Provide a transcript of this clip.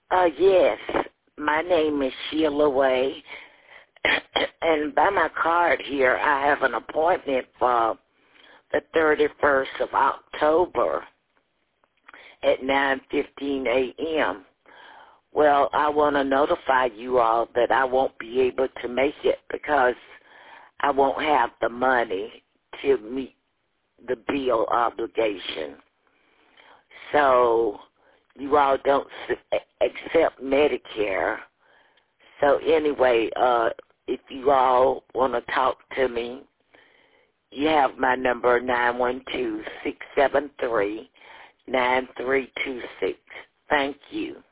Yes. My name is Sheila Way, and by my card here, I have an appointment for the 31st of October at 9:15 a.m. Well, I want to notify you all that I won't be able to make it because I won't have the money to meet the bill obligation. So you all don't accept Medicare. So anyway, if you all want to talk to me, you have my number, 912-673-9326. Thank you.